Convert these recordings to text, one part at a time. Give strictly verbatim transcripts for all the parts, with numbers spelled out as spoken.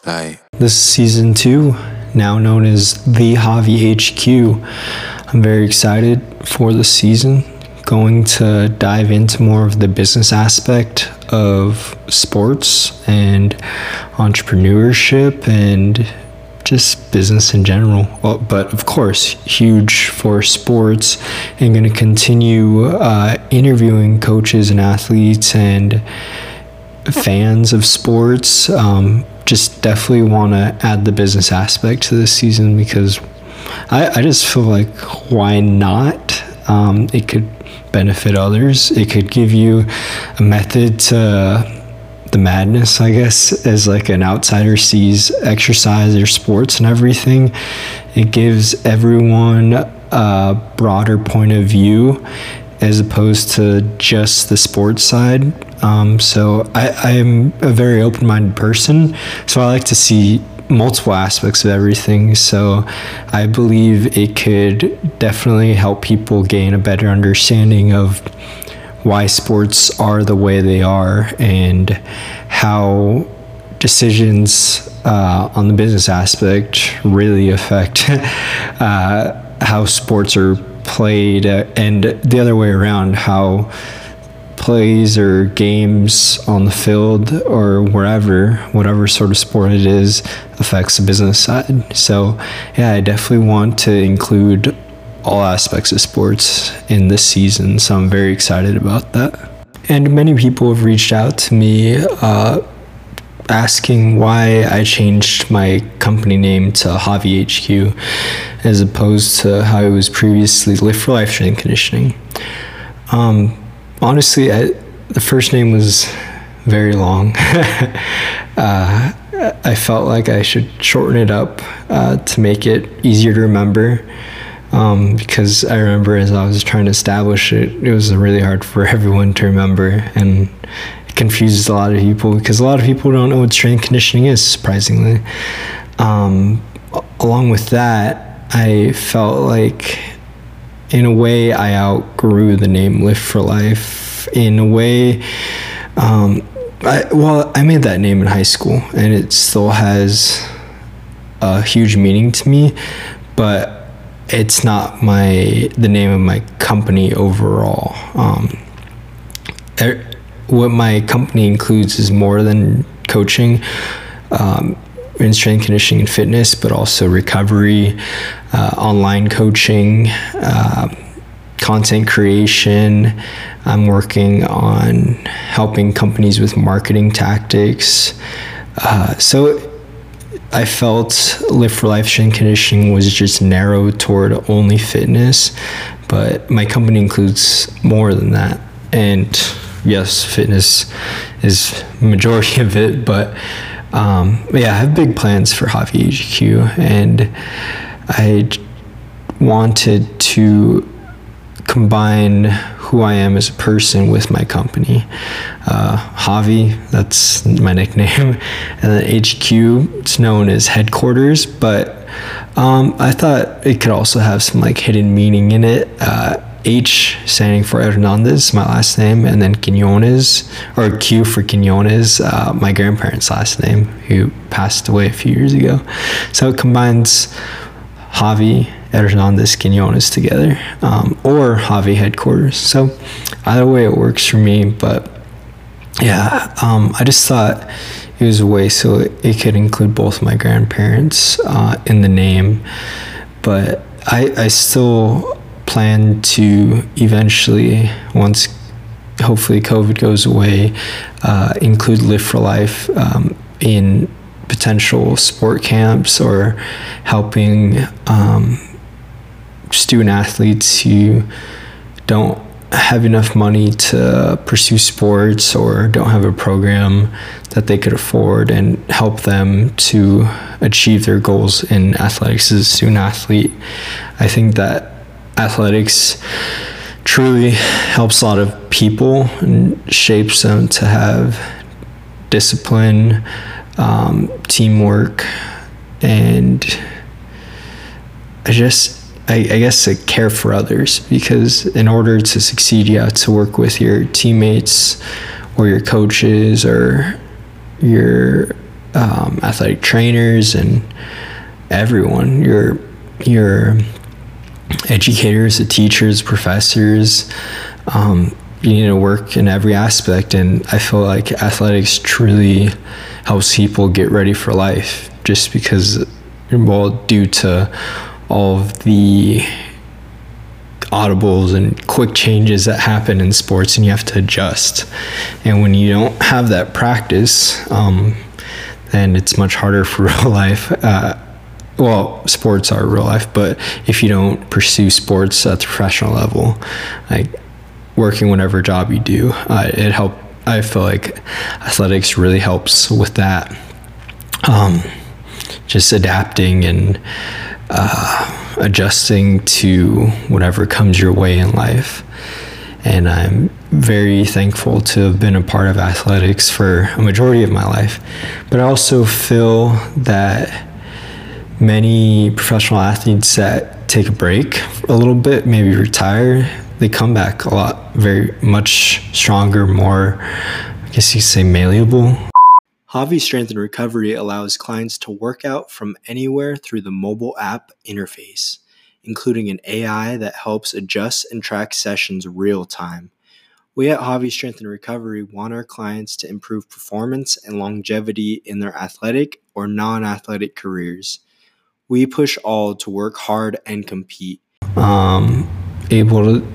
Hi. This is season two, now known as the Javi H Q. I'm very excited for the season. Going to dive into more of the business aspect of sports and entrepreneurship and just business in general. Well, but of course, huge for sports, and going to continue uh, interviewing coaches and athletes and fans of sports. Um, just definitely want to add the business aspect to this season because I, I just feel like why not? Um, it could benefit others. It could give you a method to the madness, I guess, as like an outsider sees exercise or sports and everything. It gives everyone a broader point of view as opposed to just the sports side. Um, so I, I'm a very open-minded person, so I like to see multiple aspects of everything. So I believe it could definitely help people gain a better understanding of why sports are the way they are and how decisions uh, on the business aspect really affect uh, how sports are played, uh, and the other way around, how plays or games on the field or wherever, whatever sort of sport it is, affects the business side. So yeah, I definitely want to include all aspects of sports in this season, so I'm very excited about that. And many people have reached out to me uh, asking why I changed my company name to Javi H Q as opposed to how it was previously Lift for Life Strength Conditioning. Um, honestly, I, the first name was very long. uh, I felt like I should shorten it up uh, to make it easier to remember. Um, because I remember as I was trying to establish it, it was really hard for everyone to remember, and it confuses a lot of people because a lot of people don't know what strength conditioning is, surprisingly. Um, along with that, I felt like in a way I outgrew the name Lift for Life. In a way, um, I, well, I made that name in high school and it still has a huge meaning to me, but it's not my the name of my company overall. Um, er, what my company includes is more than coaching um, in strength conditioning and fitness, but also recovery, uh, online coaching, uh, content creation. I'm working on helping companies with marketing tactics. Uh, so I felt Lift for Life Strength Conditioning was just narrowed toward only fitness, but my company includes more than that. And yes, fitness is majority of it, but um, yeah, I have big plans for Javi H Q, and I wanted to combine who I am as a person with my company. Uh, Javi, that's my nickname, and then H Q, it's known as headquarters, but um, I thought it could also have some like hidden meaning in it. Uh, H standing for Hernandez, my last name, and then Quinones, or Q for Quinones, uh, my grandparents' last name, who passed away a few years ago. So it combines Javi Hernandez Quinones together, um, or Javi headquarters. So either way it works for me, but yeah, um, I just thought it was a way so it, it could include both my grandparents uh, in the name, but I, I still plan to eventually, once hopefully COVID goes away, uh, include Lift for Life um, in potential sport camps or helping um, student athletes who don't have enough money to pursue sports or don't have a program that they could afford, and help them to achieve their goals in athletics as a student athlete. I think that athletics truly helps a lot of people and shapes them to have discipline, um, teamwork, and I just I, I guess like care for others, because in order to succeed you have to work with your teammates or your coaches or your um, athletic trainers and everyone, your your educators, the teachers, professors. Um, you need to work in every aspect, and I feel like athletics truly helps people get ready for life, just because, well, due to all of the audibles and quick changes that happen in sports, and you have to adjust. And when you don't have that practice, um, then it's much harder for real life. Uh, well, sports are real life, but if you don't pursue sports at the professional level, like working whatever job you do, uh, it help. I feel like athletics really helps with that. Um, just adapting and uh, adjusting to whatever comes your way in life. And I'm very thankful to have been a part of athletics for a majority of my life. But I also feel that many professional athletes that take a break a little bit, maybe retire, they come back a lot, very much stronger, more, I guess you could say, malleable. Javi Strength and Recovery allows clients to work out from anywhere through the mobile app interface, including an A I that helps adjust and track sessions real time. We at Javi Strength and Recovery want our clients to improve performance and longevity in their athletic or non-athletic careers. We push all to work hard and compete. Um, able to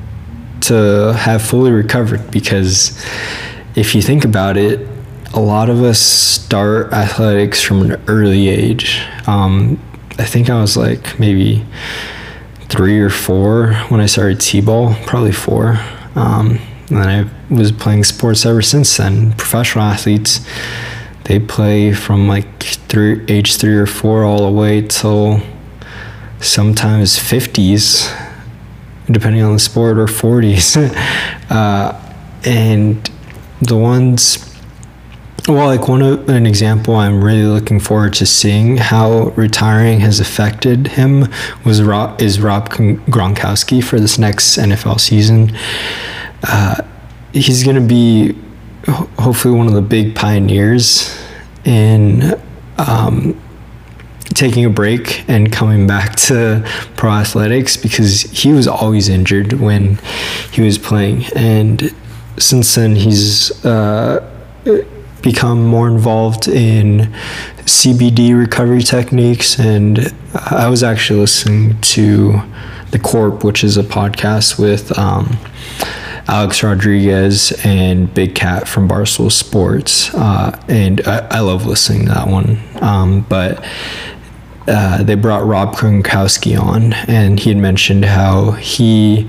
to have fully recovered, because if you think about it, a lot of us start athletics from an early age. Um, I think I was like maybe three or four when I started T-ball, probably four. Um, and then I was playing sports ever since then. Professional athletes, they play from like three, age three or four all the way till sometimes fifties, depending on the sport, or forties. uh, and the ones, well, like one of, an example I'm really looking forward to seeing how retiring has affected him was Rob, is Rob Gronkowski for this next N F L season. Uh, he's going to be ho- hopefully one of the big pioneers in um, taking a break and coming back to pro athletics, because he was always injured when he was playing, and since then he's uh, become more involved in C B D recovery techniques. And I was actually listening to The Corp, which is a podcast with um, Alex Rodriguez and Big Cat from Barstool Sports, uh, and I, I love listening to that one. Um, but Uh, they brought Rob Gronkowski on, and he had mentioned how he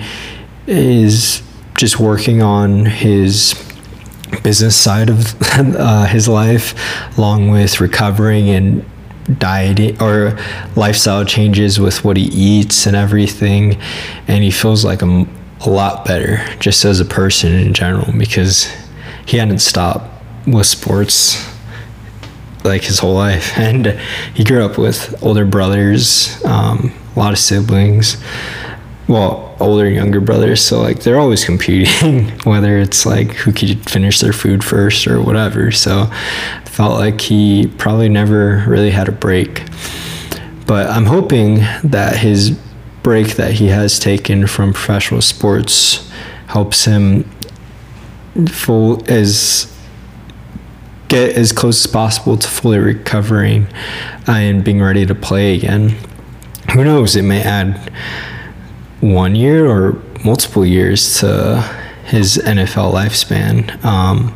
is just working on his business side of uh, his life, along with recovering and dieting or lifestyle changes with what he eats and everything. And he feels like a, a lot better just as a person in general, because he hadn't stopped with sports like his whole life, and he grew up with older brothers, um, a lot of siblings, well, older and younger brothers, so like they're always competing, whether it's like who could finish their food first or whatever. So I felt like he probably never really had a break, but I'm hoping that his break that he has taken from professional sports helps him full as get as close as possible to fully recovering and being ready to play again. Who knows, it may add one year or multiple years to his N F L lifespan, um,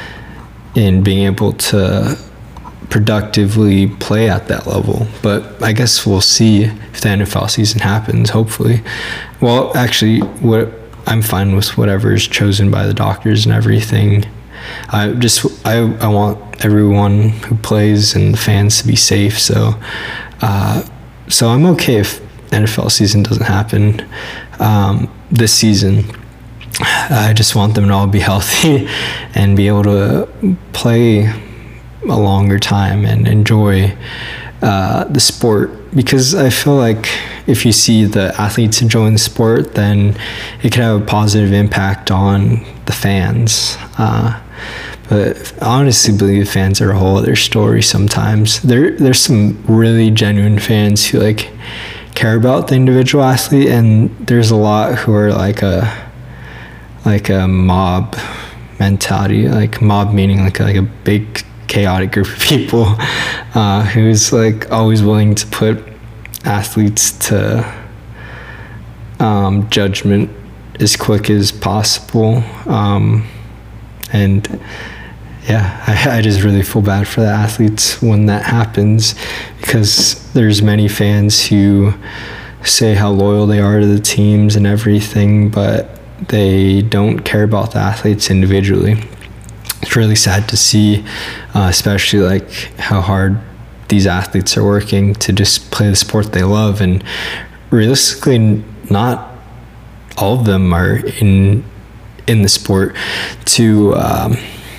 in being able to productively play at that level. But I guess we'll see if the N F L season happens, hopefully. Well, actually, what I'm fine with whatever is chosen by the doctors and everything. I just I, I want everyone who plays and the fans to be safe, so uh, so I'm okay if N F L season doesn't happen um, this season. I just want them to all be healthy and be able to play a longer time and enjoy uh, the sport, because I feel like if you see the athletes enjoying the sport, then it can have a positive impact on the fans. Uh, But I honestly believe fans are a whole other story sometimes. There, there's some really genuine fans who like care about the individual athlete, and there's a lot who are like a like a mob mentality, like mob meaning like a, like a big chaotic group of people uh, who's like always willing to put athletes to um, judgment as quick as possible. Um, and yeah, I, I just really feel bad for the athletes when that happens, because there's many fans who say how loyal they are to the teams and everything, but they don't care about the athletes individually. It's really sad to see, uh, especially like how hard these athletes are working to just play the sport they love, and realistically not all of them are in in the sport to um,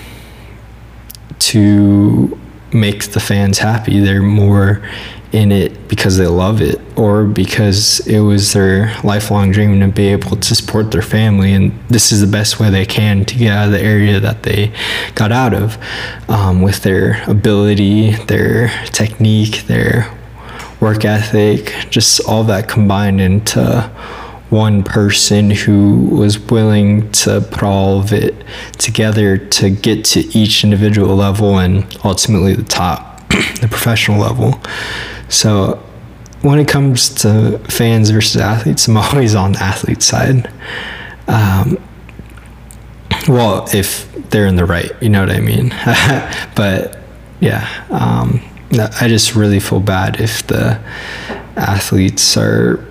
to make the fans happy. They're more in it because they love it, or because it was their lifelong dream to be able to support their family, and this is the best way they can to get out of the area that they got out of, um, with their ability, their technique, their work ethic, just all that combined into one person who was willing to put all of it together to get to each individual level and ultimately the top, the professional level. So when it comes to fans versus athletes, I'm always on the athlete side. Um, well, if they're in the right, you know what I mean? But yeah, um, I just really feel bad if the athletes are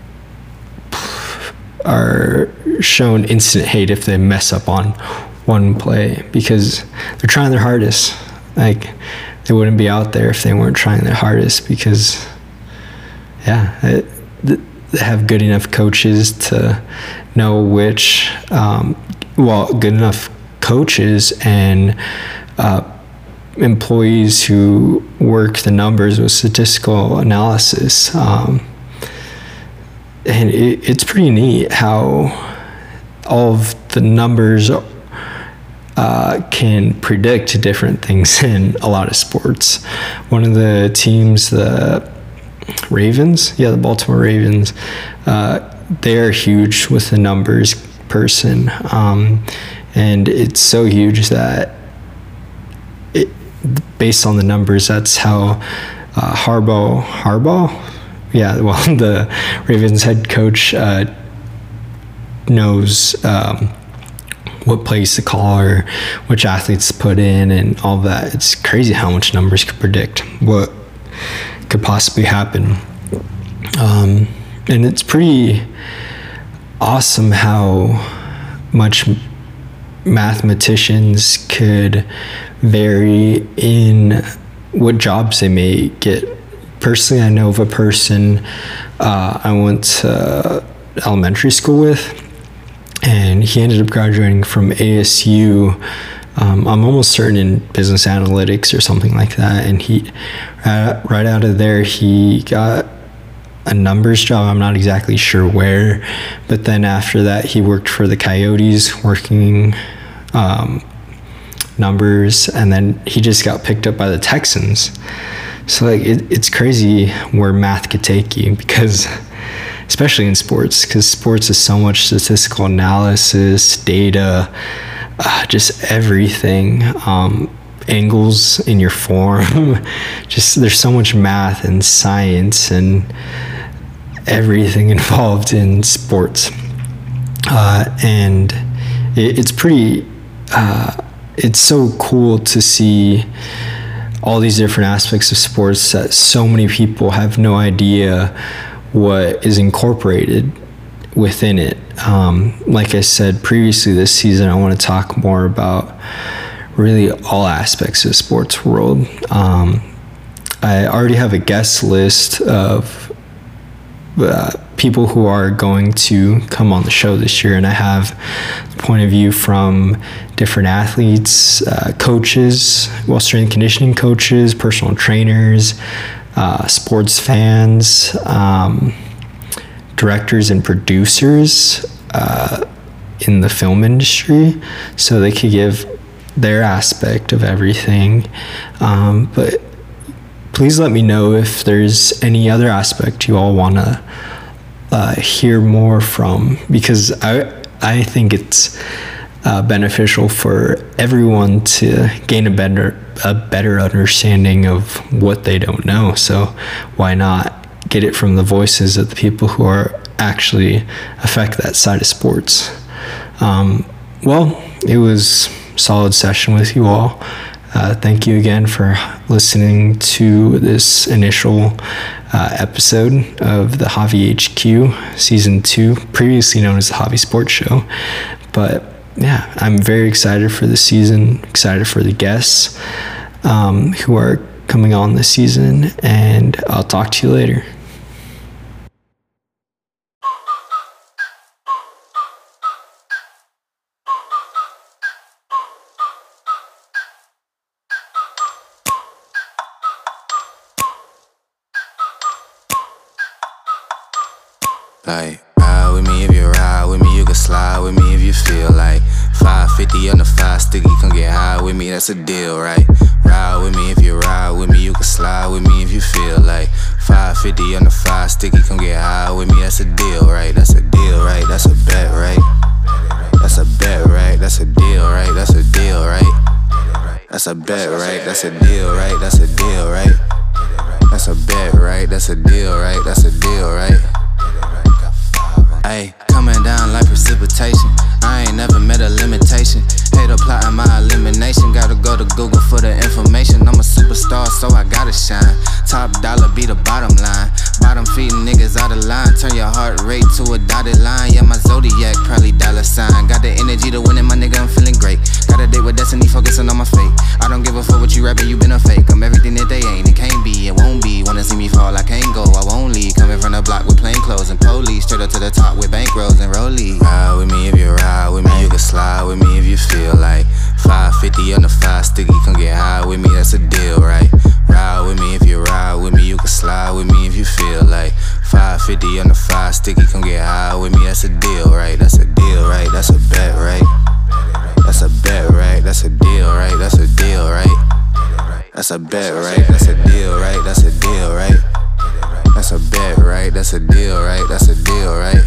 are shown instant hate if they mess up on one play, because they're trying their hardest. Like, they wouldn't be out there if they weren't trying their hardest, because yeah, it, they have good enough coaches to know which, um, well, good enough coaches and uh, employees who work the numbers with statistical analysis. Um, and it, it's pretty neat how all of the numbers Uh, can predict different things in a lot of sports. One of the teams, the Ravens, yeah, the Baltimore Ravens, uh, they're huge with the numbers person, um, and it's so huge that it, based on the numbers, that's how uh, Harbaugh, Harbaugh, yeah, well, the Ravens head coach uh, knows um, what plays to call or which athletes to put in and all that. It's crazy how much numbers could predict what could possibly happen. Um, and it's pretty awesome how much mathematicians could vary in what jobs they may get. Personally, I know of a person uh, I went to elementary school with, and he ended up graduating from A S U. Um, I'm almost certain in business analytics or something like that. And he, uh, right out of there, he got a numbers job. I'm not exactly sure where, but then after that, he worked for the Coyotes, working um, numbers, and then he just got picked up by the Texans. So like, it, it's crazy where math could take you, because especially in sports, because sports is so much statistical analysis, data, uh, just everything, um, angles in your form. Just there's so much math and science and everything involved in sports, uh, and it, it's pretty. Uh, it's so cool to see all these different aspects of sports that so many people have no idea what is incorporated within it. Um, like I said previously this season, I want to talk more about really all aspects of the sports world. Um, I already have a guest list of uh, people who are going to come on the show this year, and I have the point of view from different athletes, uh, coaches, well, strength and conditioning coaches, personal trainers, Uh, sports fans, um, directors and producers uh, in the film industry, so they could give their aspect of everything. Um, but please let me know if there's any other aspect you all want to uh, hear more from, because I I think it's uh, beneficial for everyone to gain a better a better understanding of what they don't know. So why not get it from the voices of the people who are actually affect that side of sports? Um, well, it was a solid session with you all. Uh, thank you again for listening to this initial uh, episode of the Javi H Q Season two, previously known as the Javi Sports Show. But yeah, I'm very excited for the season, excited for the guests um, who are coming on this season, and I'll talk to you later. Like, ride with me if you ride with me, you can slide with me if you feel like five fifty on the five sticky, come get high with me, that's a deal, right? Ride with me if you ride with me, you can slide with me if you feel like five fifty on the five sticky, come get high with me, that's a deal, right? That's a deal, right? That's a bet, right? That's a bet, right? That's a deal, right? That's a deal, right? That's a bet, right? That's a deal, right? That's a deal, right? That's a bet, right? That's a deal, right? That's a deal, right? Ayy, coming down like precipitation. I ain't never met a limitation. Hate plotting my elimination. Gotta go to Google for the information. I'm a superstar, so I gotta shine. Top dollar be the bottom line. Bottom feeding niggas out of line. Turn your heart rate to a dotted line. Yeah, my zodiac probably dollar sign. Got the energy to win it, my nigga, I'm feeling great. Got a date with destiny, focusing on my fate. I don't give a fuck what you rapping, you been a fake. I'm everything that they ain't, it can't be, it won't be. Wanna see me fall, I can't go, I won't leave. Coming from the block with plain clothes and police. Straight up to the top with bankrolls and rollies. Ride with me if you ride with me, you can slide with me if you feel like five fifty on the five sticky, come get high with me, that's a deal, right? Ride with me if you ride with me, you can slide with me if you feel like five fifty on the five sticky, come get high with me, that's a deal, right? That's a deal, right? That's a bet, right? That's a bet, right? That's a deal, right? That's a deal, right? That's a bet, right? That's a deal, right? That's a deal, right? That's a bet, right? That's a deal, right? That's a deal, right?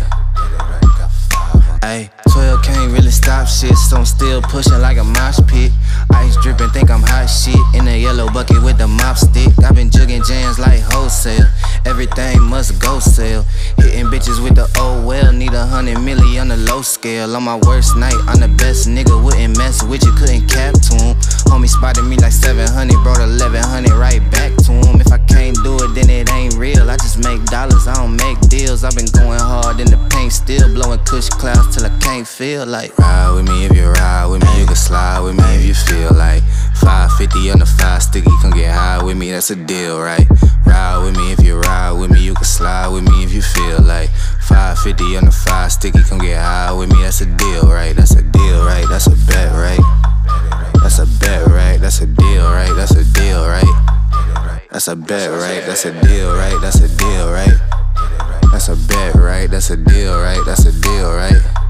Ayy, twelve can't really stop shit, so I'm still pushing like a mosh pit. Ice dripping, think I'm hot shit. In a yellow bucket with the mop stick. I've been jugging jams like wholesale. Everything must go sell. Hitting bitches with the oh well. Need a hundred milli on the low scale. On my worst night, I'm the best nigga. Wouldn't mess with you, couldn't cap to him. Homie spotted me like seven hundred, brought eleven hundred right back to him. If I can't do it, then it ain't real. I just make dollars, I don't make deals. I've been going hard in the paint, still blowing kush clouds till I can't feel like. Ride with me if you ride with me, you can slide with me if you feel like five fifty on the five sticky, come get high with me, that's a deal, right? Ride with me if you ride with me, you can slide with me if you feel like five fifty on the five sticky, come get high with me, that's a deal, right? That's a deal, right? That's a bet, right? That's a bet, right? That's a deal, right? That's a deal, right? That's a bet, right? That's a deal, right? That's a deal, right? That's a bet, right? That's a deal, right? That's a deal, right?